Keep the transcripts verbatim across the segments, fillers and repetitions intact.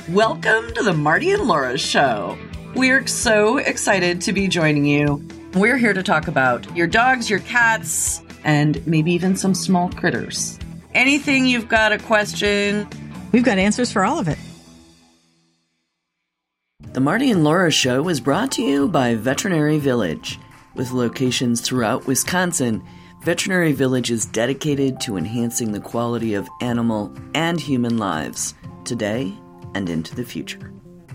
Welcome to the Marty and Laura Show. We're so excited to be joining you. We're here to talk about your dogs, your cats, and maybe even some small critters. Anything you've got a question, we've got answers for all of it. The Marty and Laura Show is brought to you by Veterinary Village. With locations throughout Wisconsin, Veterinary Village is dedicated to enhancing the quality of animal and human lives today and into the future.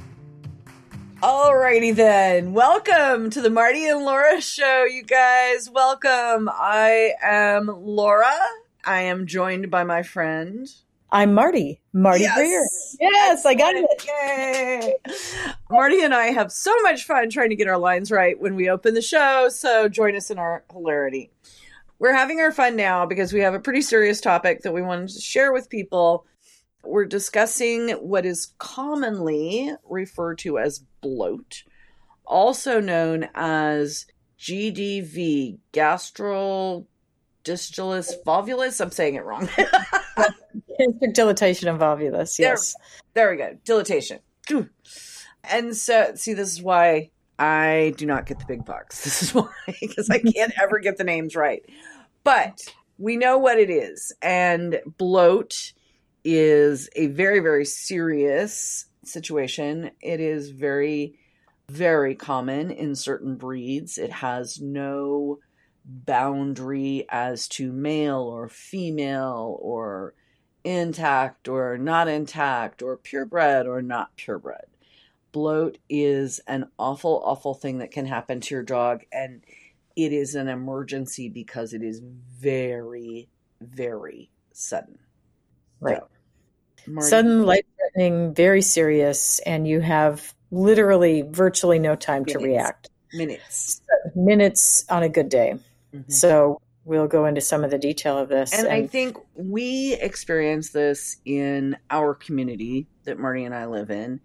Alrighty then. Welcome to the Marty and Laura Show, you guys. Welcome. I am Laura. I am joined by my friend. I'm Marty. Marty yes. Greer. Yes, I got it. Yay. Marty and I have so much fun trying to get our lines right when we open the show, so join us in our hilarity. We're having our fun now because we have a pretty serious topic that we wanted to share with people. We're discussing what is commonly referred to as bloat, also known as G D V, gastrodigitalus volvulus. I'm saying it wrong. Gastric dilatation of volvulus, yes. There, there we go, dilatation. And so, see, this is why I do not get the big bucks. This is why, because I can't ever get the names right. But we know what it is, and bloat is a very, very serious situation. It is very, very common in certain breeds. It has no boundary as to male or female or intact or not intact or purebred or not purebred. Bloat is an awful, awful thing that can happen to your dog, and it is an emergency because it is very, very sudden. Right. So, sudden, life-threatening, very serious, and you have literally virtually no time minutes, to react. Minutes. Minutes on a good day. Mm-hmm. So we'll go into some of the detail of this. And, and I think we experience this in our community that Marty and I live in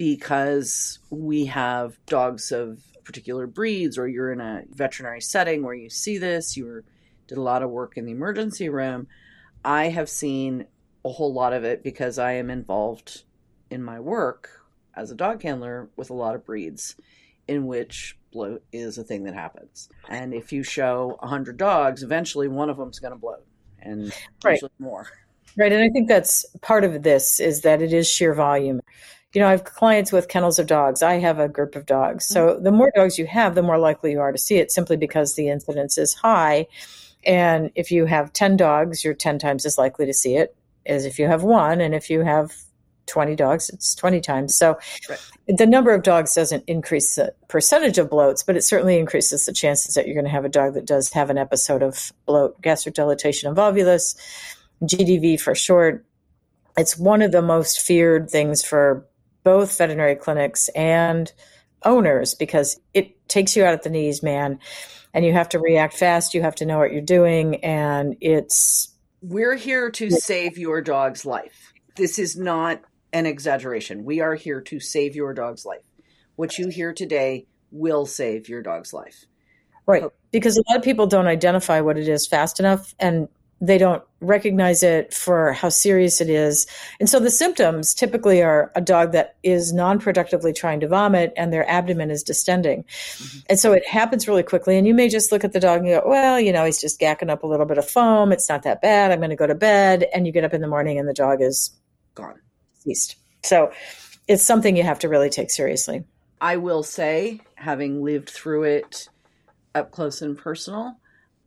because we have dogs of particular breeds, or you're in a veterinary setting where you see this. You were, did a lot of work in the emergency room. I have seen a whole lot of it because I am involved in my work as a dog handler with a lot of breeds in which bloat is a thing that happens. And if you show one hundred dogs, eventually one of them is going to bloat, and right. usually more. Right. And I think that's part of this is that it is sheer volume. You know, I have clients with kennels of dogs. I have a group of dogs. So the more dogs you have, the more likely you are to see it, simply because the incidence is high. And if you have ten dogs, you're ten times as likely to see it as if you have one. And if you have twenty dogs, it's twenty times. So right. The number of dogs doesn't increase the percentage of bloats, but it certainly increases the chances that you're going to have a dog that does have an episode of bloat, gastric dilatation of volvulus, G D V for short. It's one of the most feared things for both veterinary clinics and owners because it takes you out at the knees, man. And you have to react fast. You have to know what you're doing. And it's... We're here to save your dog's life. This is not an exaggeration. We are here to save your dog's life. What you hear today will save your dog's life. Right. Because a lot of people don't identify what it is fast enough, and they don't recognize it for how serious it is. And so the symptoms typically are a dog that is non-productively trying to vomit and their abdomen is distending. Mm-hmm. And so it happens really quickly. And you may just look at the dog and go, well, you know, he's just gacking up a little bit of foam. It's not that bad. I'm going to go to bed. And you get up in the morning and the dog is gone, deceased. So it's something you have to really take seriously. I will say, having lived through it up close and personal,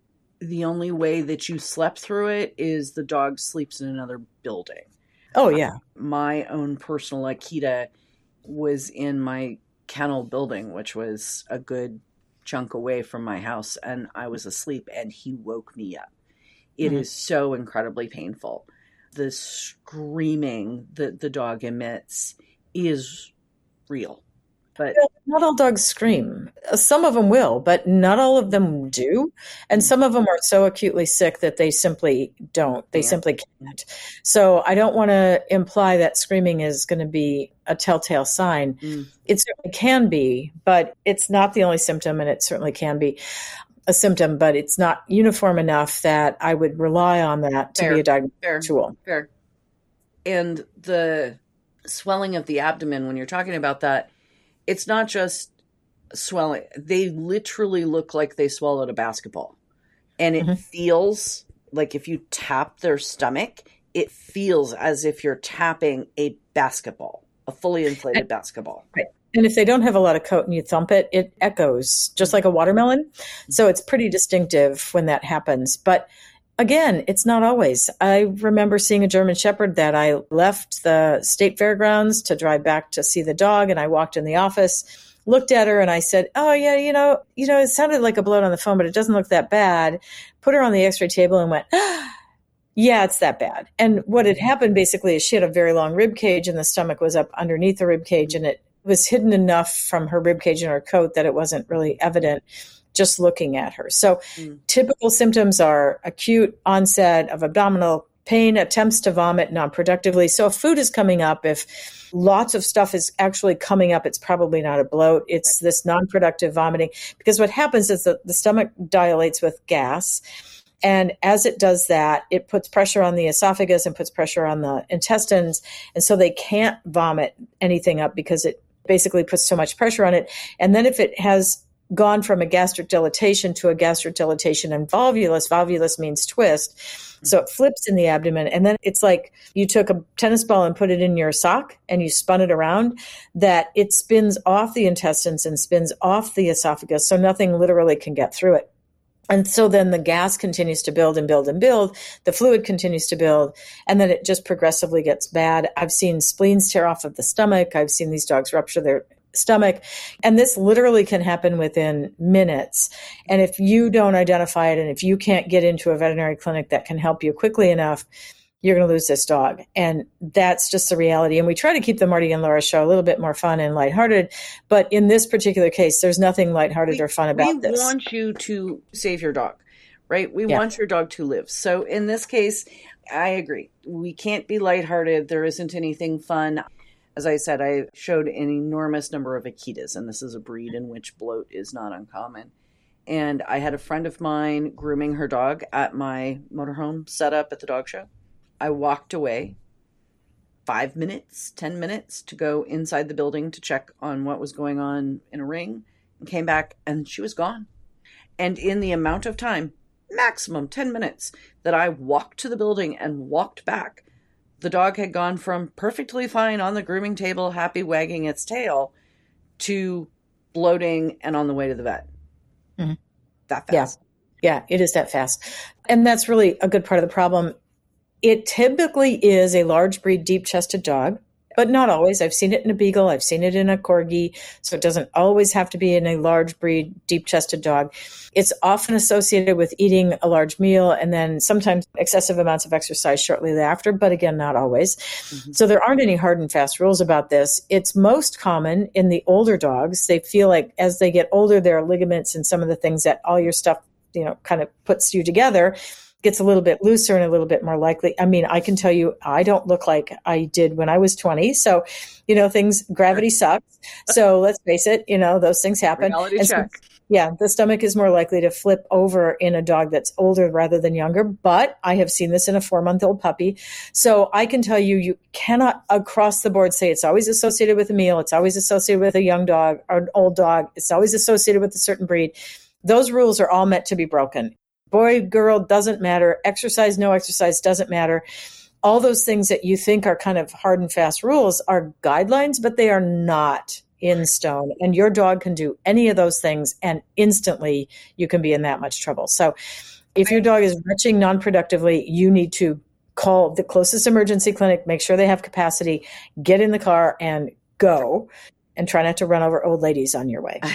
the only way that you slept through it is the dog sleeps in another building. Oh, yeah. Uh, my own personal Akita was in my kennel building, which was a good chunk away from my house, and I was asleep, and he woke me up. It mm-hmm. is so incredibly painful. The screaming that the dog emits is real. But not all dogs scream. Some of them will, but not all of them do. And some of them are so acutely sick that they simply don't. They yeah. simply can't. So I don't want to imply that screaming is going to be a telltale sign. Mm. It certainly can be, but it's not the only symptom, and it certainly can be a symptom, but it's not uniform enough that I would rely on that to fair, be a diagnostic fair, tool. Fair. And the swelling of the abdomen, when you're talking about that, it's not just swelling. They literally look like they swallowed a basketball. And it mm-hmm. feels like if you tap their stomach, it feels as if you're tapping a basketball, a fully inflated and, basketball. Right. And if they don't have a lot of coat and you thump it, it echoes just like a watermelon. So it's pretty distinctive when that happens. But again, it's not always. I remember seeing a German Shepherd that I left the state fairgrounds to drive back to see the dog. And I walked in the office, looked at her, and I said, oh, yeah, you know, you know, it sounded like a bloat on the phone, but it doesn't look that bad. Put her on the x-ray table and went, ah, yeah, it's that bad. And what had happened basically is she had a very long rib cage and the stomach was up underneath the rib cage, and it was hidden enough from her rib cage and her coat that it wasn't really evident just looking at her. So mm. typical symptoms are acute onset of abdominal pain, attempts to vomit non-productively. So if food is coming up, if lots of stuff is actually coming up, it's probably not a bloat. It's this non-productive vomiting, because what happens is that the stomach dilates with gas. And as it does that, it puts pressure on the esophagus and puts pressure on the intestines. And so they can't vomit anything up because it basically puts so much pressure on it. And then if it has gone from a gastric dilatation to a gastric dilatation and volvulus, volvulus means twist. So it flips in the abdomen. And then it's like you took a tennis ball and put it in your sock and you spun it around, that it spins off the intestines and spins off the esophagus. So nothing literally can get through it. And so then the gas continues to build and build and build. The fluid continues to build. And then it just progressively gets bad. I've seen spleens tear off of the stomach. I've seen these dogs rupture their stomach. And this literally can happen within minutes. And if you don't identify it, and if you can't get into a veterinary clinic that can help you quickly enough, you're going to lose this dog. And that's just the reality. And we try to keep the Marty and Laura show a little bit more fun and lighthearted. But in this particular case, there's nothing lighthearted we, or fun about we this. We want you to save your dog, right? We yeah. want your dog to live. So in this case, I agree. We can't be lighthearted. There isn't anything fun. As I said, I showed an enormous number of Akitas, and this is a breed in which bloat is not uncommon. And I had a friend of mine grooming her dog at my motorhome setup at the dog show. I walked away five minutes, ten minutes to go inside the building to check on what was going on in a ring, and came back and she was gone. And in the amount of time, maximum ten minutes, that I walked to the building and walked back, the dog had gone from perfectly fine on the grooming table, happy wagging its tail, to bloating and on the way to the vet. Mm-hmm. That fast. Yeah. yeah, it is that fast. And that's really a good part of the problem. It typically is a large breed, deep-chested dog, but not always. I've seen it in a beagle. I've seen it in a corgi. So it doesn't always have to be in a large breed, deep-chested dog. It's often associated with eating a large meal and then sometimes excessive amounts of exercise shortly thereafter, but again, not always. Mm-hmm. So there aren't any hard and fast rules about this. It's most common in the older dogs. They feel like as they get older, their ligaments and some of the things that all your stuff, you know, kind of puts you together gets a little bit looser and a little bit more likely. I mean, I can tell you, I don't look like I did when I was twenty. So, you know, things, gravity sucks. So let's face it, you know, those things happen. Reality and check. So, yeah, the stomach is more likely to flip over in a dog that's older rather than younger. But I have seen this in a four-month-old puppy. So I can tell you, you cannot across the board say it's always associated with a meal. It's always associated with a young dog or an old dog. It's always associated with a certain breed. Those rules are all meant to be broken. Boy, girl, doesn't matter. Exercise, no exercise, doesn't matter. All those things that you think are kind of hard and fast rules are guidelines, but they are not in stone. And your dog can do any of those things, and instantly you can be in that much trouble. So if your dog is retching non-productively, you need to call the closest emergency clinic, make sure they have capacity, get in the car and go, and try not to run over old ladies on your way.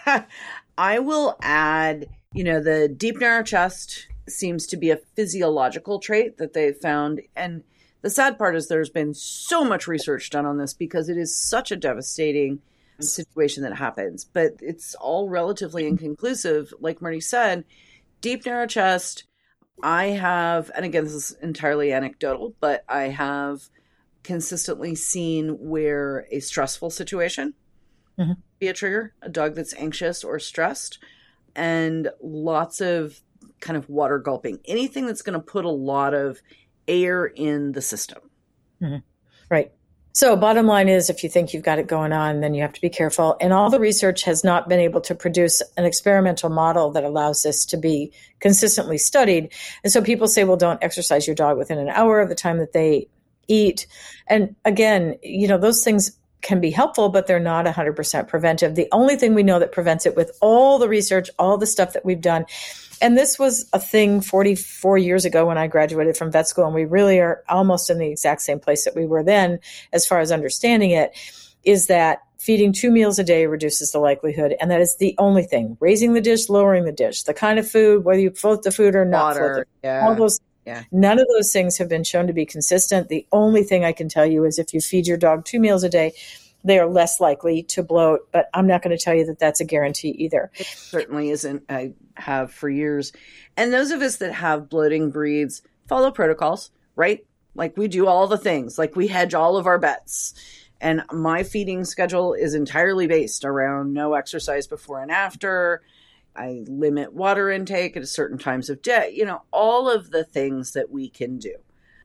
I will add, you know, the deep narrow chest seems to be a physiological trait that they've found. And the sad part is there's been so much research done on this because it is such a devastating situation that happens. But it's all relatively inconclusive. Like Marty said, deep narrow chest, I have, and again, this is entirely anecdotal, but I have consistently seen where a stressful situation mm-hmm. be a trigger, a dog that's anxious or stressed, and lots of kind of water gulping, anything that's going to put a lot of air in the system. Mm-hmm. Right. So bottom line is, if you think you've got it going on, then you have to be careful. And all the research has not been able to produce an experimental model that allows this to be consistently studied. And so people say, well, don't exercise your dog within an hour of the time that they eat. And again, you know, those things can be helpful, but they're not one hundred percent preventive. The only thing we know that prevents it with all the research, all the stuff that we've done, and this was a thing forty-four years ago when I graduated from vet school, and we really are almost in the exact same place that we were then as far as understanding it, is that feeding two meals a day reduces the likelihood, and that is the only thing. Raising the dish, lowering the dish, the kind of food, whether you float the food or not Water, float the yeah. all those, yeah. None of those things have been shown to be consistent. The only thing I can tell you is if you feed your dog two meals a day, they are less likely to bloat, but I'm not going to tell you that that's a guarantee either. It certainly isn't. I have for years. And those of us that have bloating breeds follow protocols, right? Like we do all the things, like we hedge all of our bets. And my feeding schedule is entirely based around no exercise before and after. I limit water intake at certain times of day, you know, all of the things that we can do.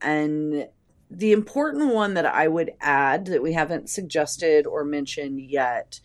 And the important one that I would add that we haven't suggested or mentioned yet,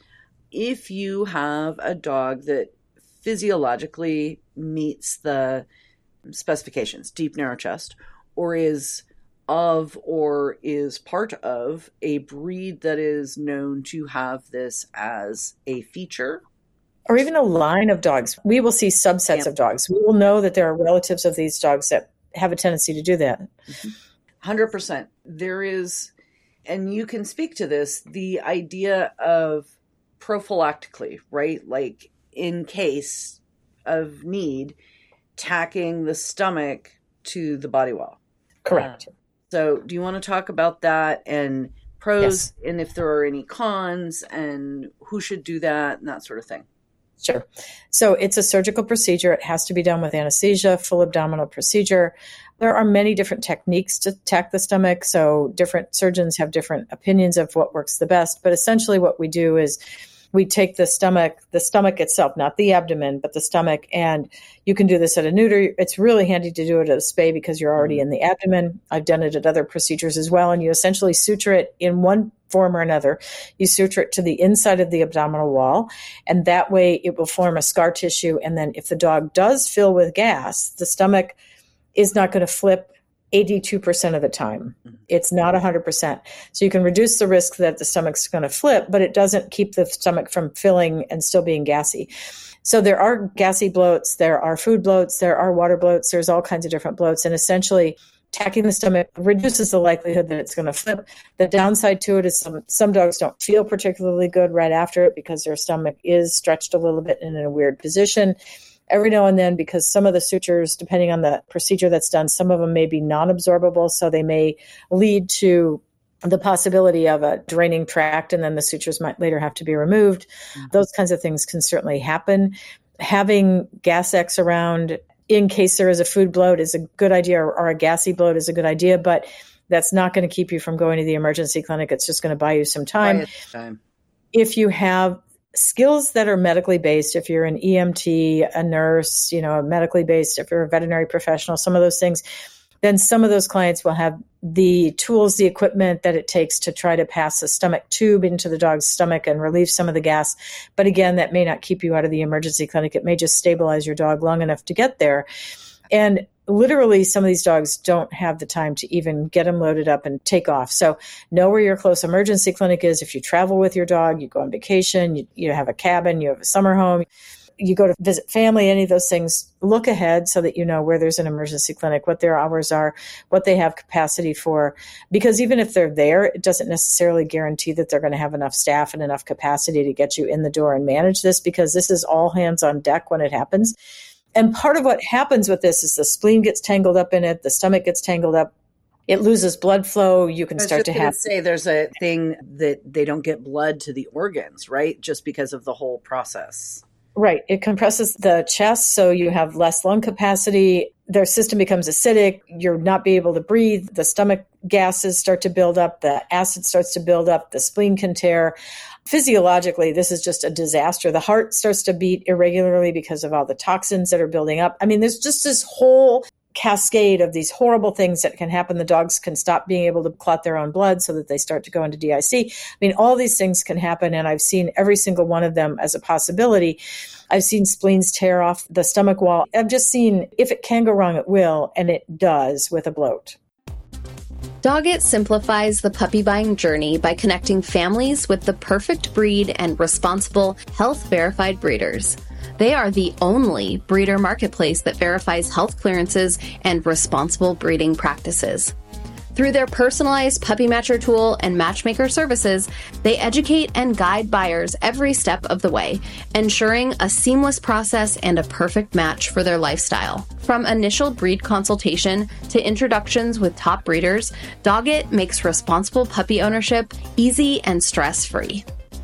if you have a dog that physiologically meets the specifications, deep, narrow chest, or is of or is part of a breed that is known to have this as a feature, or even a line of dogs, we will see subsets yeah. of dogs. We will know that there are relatives of these dogs that have a tendency to do that. Mm-hmm. one hundred percent. There is, and you can speak to this, the idea of prophylactically, right? Like in case of need, tacking the stomach to the body wall. Correct. Uh, so do you want to talk about that and pros, yes. and if there are any cons, and who should do that and that sort of thing? Sure. So it's a surgical procedure. It has to be done with anesthesia, full abdominal procedure. There are many different techniques to tack the stomach. So different surgeons have different opinions of what works the best. But essentially what we do is we take the stomach, the stomach itself, not the abdomen, but the stomach. And you can do this at a neuter. It's really handy to do it at a spay because you're already in the abdomen. I've done it at other procedures as well. And you essentially suture it in one form or another. You suture it to the inside of the abdominal wall. And that way it will form a scar tissue. And then if the dog does fill with gas, the stomach is not going to flip eighty-two percent of the time. It's not one hundred percent. So you can reduce the risk that the stomach's going to flip, but it doesn't keep the stomach from filling and still being gassy. So there are gassy bloats, there are food bloats, there are water bloats, there's all kinds of different bloats. And essentially tacking the stomach reduces the likelihood that it's going to flip. The downside to it is some, some dogs don't feel particularly good right after it because their stomach is stretched a little bit and in a weird position. Every now and then, because some of the sutures, depending on the procedure that's done, some of them may be non-absorbable, so they may lead to the possibility of a draining tract, and then the sutures might later have to be removed. Mm-hmm. Those kinds of things can certainly happen. Having gas X around in case there is a food bloat is a good idea, or, or a gassy bloat is a good idea, but that's not going to keep you from going to the emergency clinic. It's just going to buy you some time. time. If you have skills that are medically based, if you're an E M T, a nurse, you know, medically based, if you're a veterinary professional, some of those things, then some of those clients will have the tools, the equipment that it takes to try to pass a stomach tube into the dog's stomach and relieve some of the gas. But again, that may not keep you out of the emergency clinic. It may just stabilize your dog long enough to get there. And literally, some of these dogs don't have the time to even get them loaded up and take off. So know where your close emergency clinic is. If you travel with your dog, you go on vacation, you, you have a cabin, you have a summer home, you go to visit family, any of those things, look ahead so that you know where there's an emergency clinic, what their hours are, what they have capacity for. Because even if they're there, it doesn't necessarily guarantee that they're going to have enough staff and enough capacity to get you in the door and manage this, because this is all hands on deck when it happens. And part of what happens with this is the spleen gets tangled up in it, the stomach gets tangled up, it loses blood flow. You can start to have. Say there's a thing that they don't get blood to the organs, right? Just because of the whole process. Right. It compresses the chest, so you have less lung capacity. Their system becomes acidic. You're not be able to breathe. The stomach gases start to build up. The acid starts to build up. The spleen can tear. Physiologically, this is just a disaster. The heart starts to beat irregularly because of all the toxins that are building up. I mean, there's just this whole cascade of these horrible things that can happen. The dogs can stop being able to clot their own blood so that they start to go into D I C. I mean, all these things can happen, and I've seen every single one of them as a possibility. I've seen spleens tear off the stomach wall. I've just seen if it can go wrong, it will, and it does with a bloat. Doggett simplifies the puppy buying journey by connecting families with the perfect breed and responsible, health-verified breeders. They are the only breeder marketplace that verifies health clearances and responsible breeding practices. Through their personalized puppy matcher tool and matchmaker services, they educate and guide buyers every step of the way, ensuring a seamless process and a perfect match for their lifestyle. From initial breed consultation to introductions with top breeders, Doggett makes responsible puppy ownership easy and stress-free.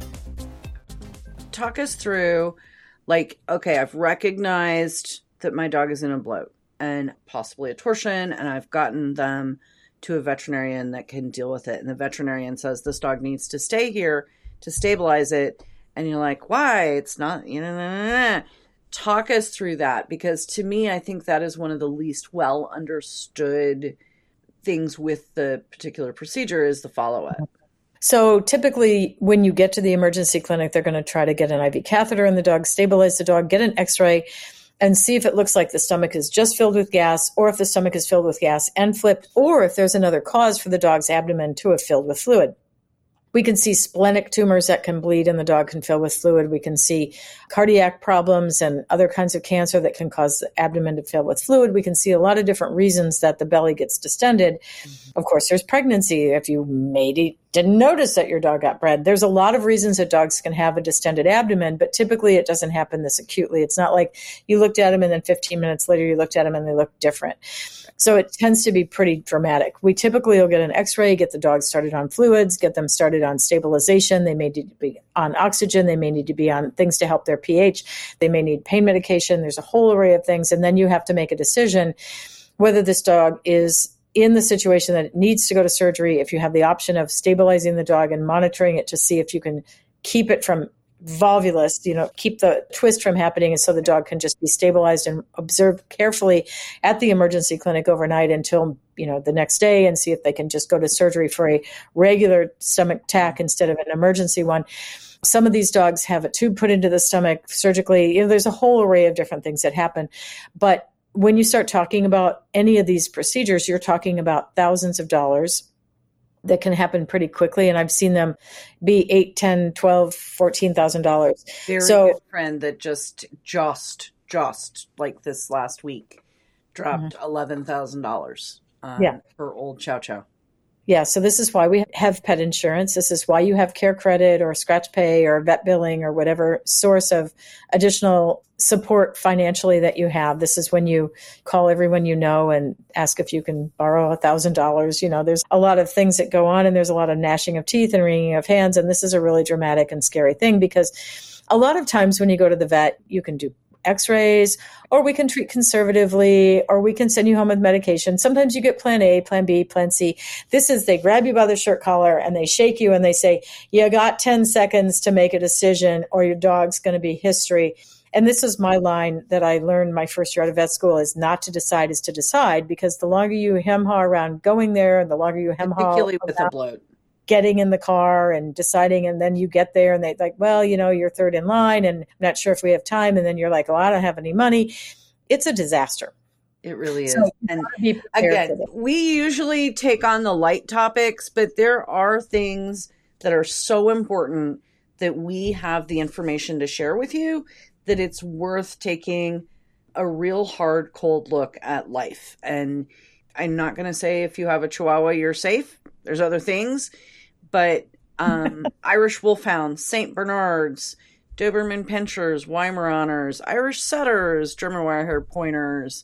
Talk us through, like, okay, I've recognized that my dog is in a bloat and possibly a torsion, and I've gotten them to a veterinarian that can deal with it. And the veterinarian says, this dog needs to stay here to stabilize it. And you're like, why? It's not, you know, nah, nah, nah. Talk us through that, because to me, I think that is one of the least well understood things with the particular procedure is the follow-up. So typically when you get to the emergency clinic, they're going to try to get an I V catheter in the dog, stabilize the dog, get an x-ray, and see if it looks like the stomach is just filled with gas, or if the stomach is filled with gas and flipped, or if there's another cause for the dog's abdomen to have filled with fluid. We can see splenic tumors that can bleed and the dog can fill with fluid. We can see cardiac problems and other kinds of cancer that can cause the abdomen to fill with fluid. We can see a lot of different reasons that the belly gets distended. Mm-hmm. Of course, there's pregnancy. If you maybe didn't notice that your dog got bred, there's a lot of reasons that dogs can have a distended abdomen, but typically it doesn't happen this acutely. It's not like you looked at them and then fifteen minutes later you looked at them and they look different. So it tends to be pretty dramatic. We typically will get an x-ray, get the dog started on fluids, get them started on stabilization. They may need to be on oxygen. They may need to be on things to help their pH. They may need pain medication. There's a whole array of things. And then you have to make a decision whether this dog is in the situation that it needs to go to surgery. If you have the option of stabilizing the dog and monitoring it to see if you can keep it from volvulus, you know, keep the twist from happening, and so the dog can just be stabilized and observed carefully at the emergency clinic overnight until, you know, the next day, and see if they can just go to surgery for a regular stomach tack instead of an emergency one. Some of these dogs have a tube put into the stomach surgically. You know, there's a whole array of different things that happen. But when you start talking about any of these procedures, you're talking about thousands of dollars that can happen pretty quickly. And I've seen them be eight, ten, twelve, fourteen thousand dollars. Very so, good friend that just, just, just like this last week dropped mm-hmm. eleven thousand dollars um, yeah. for old Chow Chow. Yeah. So this is why we have pet insurance. This is why you have care credit or scratch pay or vet billing or whatever source of additional support financially that you have. This is when you call everyone you know and ask if you can borrow a thousand dollars. You know, there's a lot of things that go on, and there's a lot of gnashing of teeth and wringing of hands. And this is a really dramatic and scary thing, because a lot of times when you go to the vet, you can do x-rays, or we can treat conservatively, or we can send you home with medication. Sometimes you get plan A, plan B, plan C. This is, they grab you by the shirt collar and they shake you and they say, you got ten seconds to make a decision or your dog's going to be history. And this is my line that I learned my first year out of vet school, is not to decide is to decide, because the longer you hem-haw around going there, and the longer you hem-haw particularly with a bloat, getting in the car and deciding, and then you get there and they like, well, you know, you're third in line and I'm not sure if we have time. And then you're like, oh, I don't have any money. It's a disaster. It really is. So and again, we usually take on the light topics, but there are things that are so important that we have the information to share with you that it's worth taking a real hard, cold look at life. And I'm not going to say if you have a Chihuahua, you're safe. There's other things. But um, Irish Wolfhounds, Saint Bernards, Doberman Pinschers, Weimaraners, Irish Setters, German Wirehair Pointers,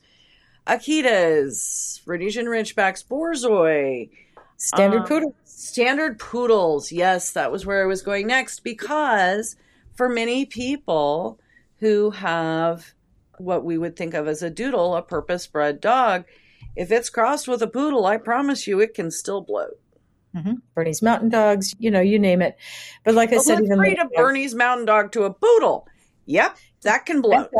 Akitas, Rhodesian Ridgebacks, Borzoi. Standard um, Poodles. Standard Poodles. Yes, that was where I was going next. Because for many people who have what we would think of as a doodle, a purpose-bred dog, if it's crossed with a poodle, I promise you it can still bloat. Mm-hmm. Bernese Mountain Dogs, you know, you name it. But like I well, said, let's even breed a Bernese Mountain Dog to a poodle. Yep, that can bloat.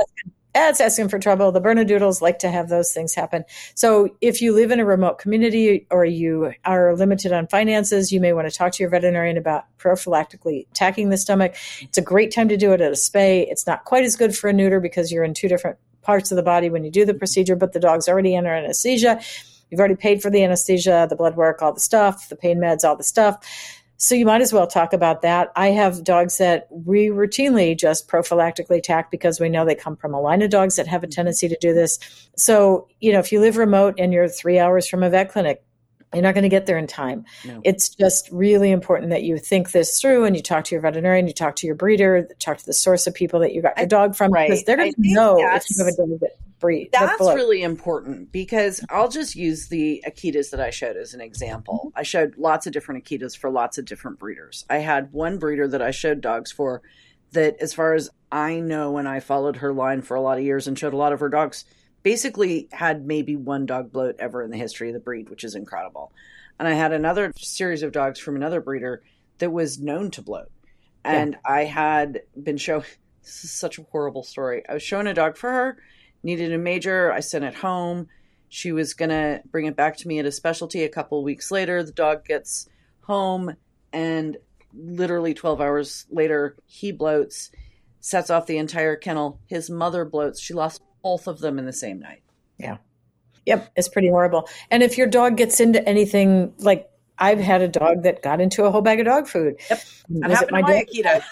That's asking for trouble. The Bernedoodles like to have those things happen. So if you live in a remote community or you are limited on finances, you may want to talk to your veterinarian about prophylactically attacking the stomach. It's a great time to do it at a spay. It's not quite as good for a neuter because you're in two different parts of the body when you do the procedure, but the dog's already under anesthesia. You've already paid for the anesthesia, the blood work, all the stuff, the pain meds, all the stuff. So you might as well talk about that. I have dogs that we routinely just prophylactically attack because we know they come from a line of dogs that have a tendency to do this. So, you know, if you live remote and you're three hours from a vet clinic, you're not going to get there in time. No. It's just really important that you think this through and you talk to your veterinarian, you talk to your breeder, talk to the source of people that you got your dog from, right. because they're going to know if you have a dog that breed. That's that really important because I'll just use the Akitas that I showed as an example. Mm-hmm. I showed lots of different Akitas for lots of different breeders. I had one breeder that I showed dogs for that, as far as I know, when I followed her line for a lot of years and showed a lot of her dogs, basically had maybe one dog bloat ever in the history of the breed, which is incredible. And I had another series of dogs from another breeder that was known to bloat. And yeah. I had been showing, this is such a horrible story. I was showing a dog for her, needed a major. I sent it home. She was going to bring it back to me at a specialty. A couple of weeks later, the dog gets home and literally twelve hours later, he bloats, sets off the entire kennel. His mother bloats. She lost both of them in the same night. Yeah. Yep. It's pretty horrible. And if your dog gets into anything, like I've had a dog that got into a whole bag of dog food. Yep. That happened to my Akita.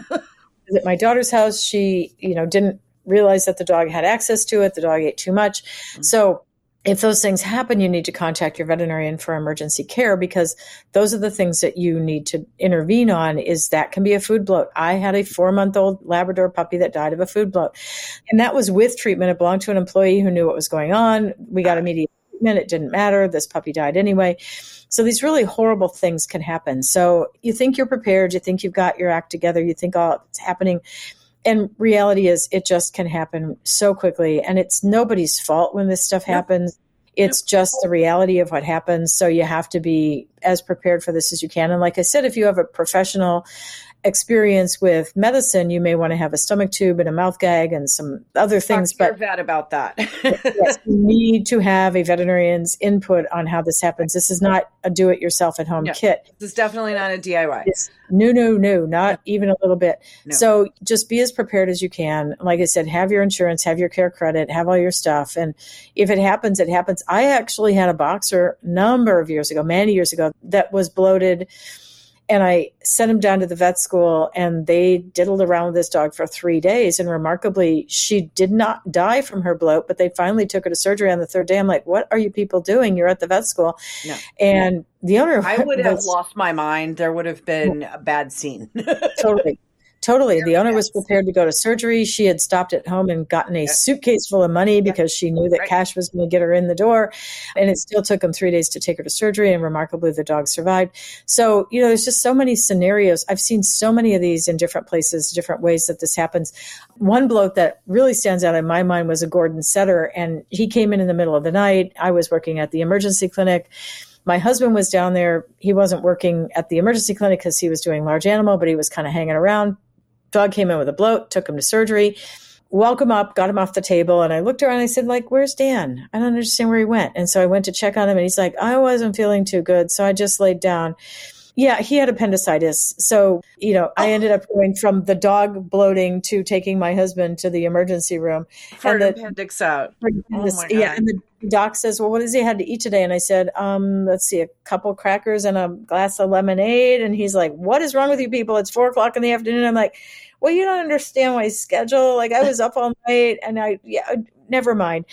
Was at my daughter's house. She, you know, didn't realize that the dog had access to it. The dog ate too much. Mm-hmm. So if those things happen, you need to contact your veterinarian for emergency care because those are the things that you need to intervene on. Is that can be a food bloat. I had a four-month-old Labrador puppy that died of a food bloat. And that was with treatment. It belonged to an employee who knew what was going on. We got immediate treatment. It didn't matter. This puppy died anyway. So these really horrible things can happen. So you think you're prepared. You think you've got your act together. You think, oh, it's happening. And reality is it just can happen so quickly. And it's nobody's fault when this stuff happens. Yep. It's just the reality of what happens. So you have to be as prepared for this as you can. And like I said, if you have a professional experience with medicine, you may want to have a stomach tube and a mouth gag and some other things. Talk to your vet about that. Yes, you need to have a veterinarian's input on how this happens. This is not a do-it-yourself at home yeah. kit. This is definitely not a D I Y. It's, no, no, no, not no. even a little bit. No. So just be as prepared as you can. Like I said, have your insurance, have your care credit, have all your stuff. And if it happens, it happens. I actually had a boxer a number of years ago, many years ago, that was bloated. And I sent him down to the vet school and they diddled around with this dog for three days. And remarkably, she did not die from her bloat, but they finally took her to surgery on the third day. I'm like, what are you people doing? You're at the vet school. No. And the owner, I would have was, lost my mind. There would have been a bad scene. Totally. Totally. The owner was prepared to go to surgery. She had stopped at home and gotten a yeah. suitcase full of money because she knew that right. cash was going to get her in the door. And it still took them three days to take her to surgery. And remarkably, the dog survived. So, you know, there's just so many scenarios. I've seen so many of these in different places, different ways that this happens. One bloat that really stands out in my mind was a Gordon setter. And he came in in the middle of the night. I was working at the emergency clinic. My husband was down there. He wasn't working at the emergency clinic because he was doing large animal, but he was kind of hanging around. Dog came in with a bloat, took him to surgery, woke him up, got him off the table. And I looked around and I said, like, where's Dan? I don't understand where he went. And so I went to check on him and he's like, I wasn't feeling too good. So I just laid down. Yeah, he had appendicitis. So, you know, I ended up going from the dog bloating to taking my husband to the emergency room. For and an the, appendix out. For, oh this, my God. Yeah, and the doc says, well, what has he had to eat today? And I said, um, let's see, a couple crackers and a glass of lemonade. And he's like, what is wrong with you people? It's four o'clock in the afternoon. I'm like, well, you don't understand my schedule. Like I was up all night and I, yeah, never mind.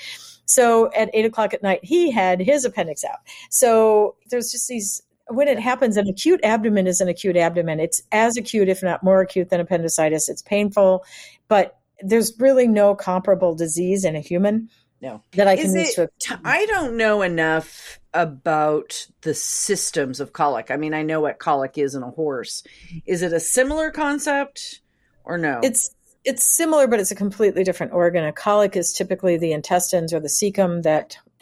So at eight o'clock at night, he had his appendix out. So there's just these, when it happens, an acute abdomen is an acute abdomen. It's as acute, if not more acute than appendicitis. It's painful, but there's really no comparable disease in a human. No. That I can is use it, to. I don't know enough about the systems of colic. I mean, I know what colic is in a horse. Is it a similar concept or no? It's it's similar, but it's a completely different organ. A colic is typically the intestines or the cecum that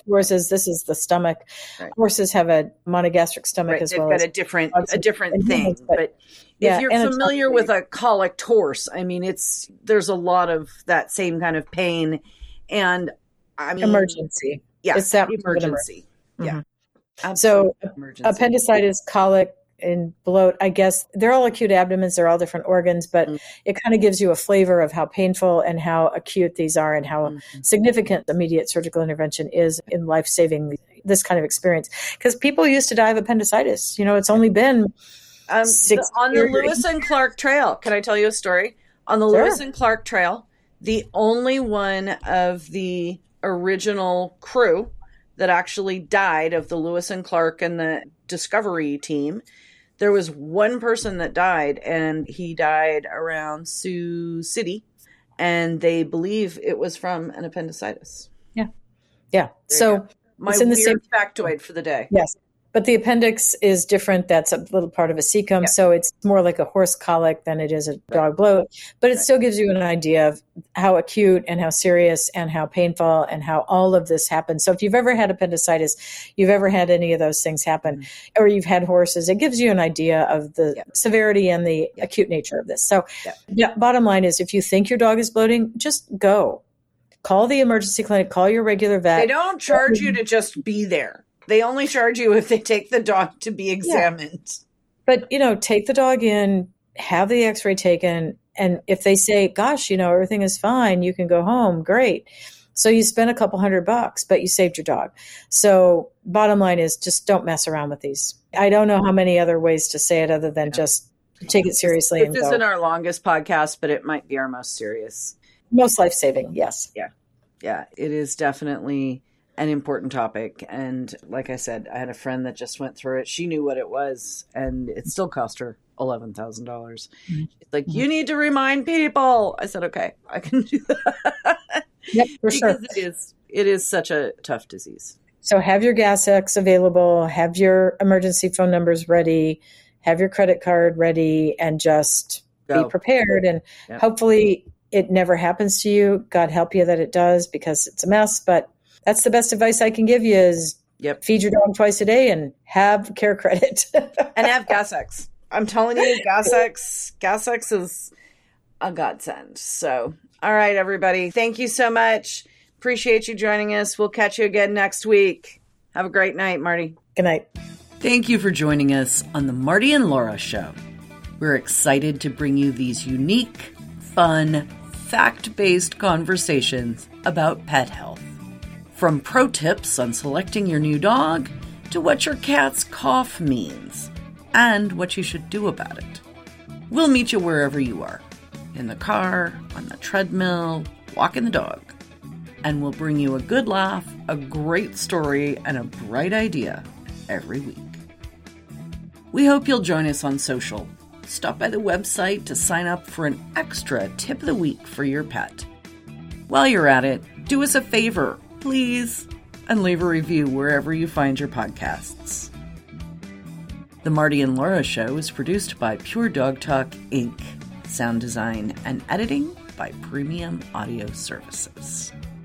horses, this is the stomach. Right. Horses have a monogastric stomach right. as They've well. got as a different, dogs a different and thing. humans, but, But yeah, if you're and it's familiar not- with a colicked horse, I mean, it's there's a lot of that same kind of pain, and I mean, emergency. Yeah, It's that emergency. emergency. Yeah. Mhm. So emergency. appendicitis, colic, and bloat, I guess they're all acute abdomens. They're all different organs, but Mm. it kind of gives you a flavor of how painful and how acute these are and how Mhm. significant immediate surgical intervention is in life-saving this kind of experience. Because people used to die of appendicitis. You know, it's only been Um, six the, on the years. Lewis and Clark Trail, can I tell you a story? On the Sure. Lewis and Clark Trail, the only one of the original crew that actually died of the Lewis and Clark and the Discovery team, there was one person that died, and he died around Sioux City, and they believe it was from an appendicitis. Yeah. There you So go. My it's in the weird same- factoid for the day. yes. But the appendix is different. That's a little part of a cecum. Yeah. So it's more like a horse colic than it is a dog bloat. But it Right. still gives you an idea of how acute and how serious and how painful and how all of this happens. So if you've ever had appendicitis, you've ever had any of those things happen, or you've had horses, it gives you an idea of the Yeah. severity and the Yeah. acute nature of this. So Yeah. yeah, bottom line is if you think your dog is bloating, just go. Call the emergency clinic, call your regular vet. They don't charge you to just be there. They only charge you if they take the dog to be examined. But, you know, take the dog in, have the x-ray taken. And if they say, gosh, you know, everything is fine, you can go home. Great. So you spent a couple hundred bucks, but you saved your dog. So bottom line is just don't mess around with these. I don't know how many other ways to say it other than Yeah. just take it seriously This and isn't go. our longest podcast, but it might be our most serious. Most life-saving, yes. Yeah, it is definitely an important topic. And like I said, I had a friend that just went through it. She knew what it was, and it still cost her eleven thousand dollars. Mhm. It's like, you need to remind people. I said, okay, I can do that. Yep, for sure. Because it is, it is such a tough disease. So have your Gas X available, have your emergency phone numbers ready, have your credit card ready, and just Go. be prepared. And Yep. hopefully it never happens to you. God help you that it does, because it's a mess. But that's the best advice I can give you is Yep. feed your dog twice a day and have care credit. And have Gas X. I'm telling you, Gas X, Gas X is a godsend. So, all right, everybody. Thank you so much. Appreciate you joining us. We'll catch you again next week. Have a great night, Marty. Good night. Thank you for joining us on the Marty and Laura Show. We're excited to bring you these unique, fun, fact-based conversations about pet health. From pro tips on selecting your new dog to what your cat's cough means and what you should do about it. We'll meet you wherever you are, in the car, on the treadmill, walking the dog. And we'll bring you a good laugh, a great story, and a bright idea every week. We hope you'll join us on social. Stop by the website to sign up for an extra tip of the week for your pet. While you're at it, do us a favor, please, and leave a review wherever you find your podcasts. The Marty and Laura Show is produced by Pure Dog Talk, Incorporated. Sound design and editing by Premium Audio Services.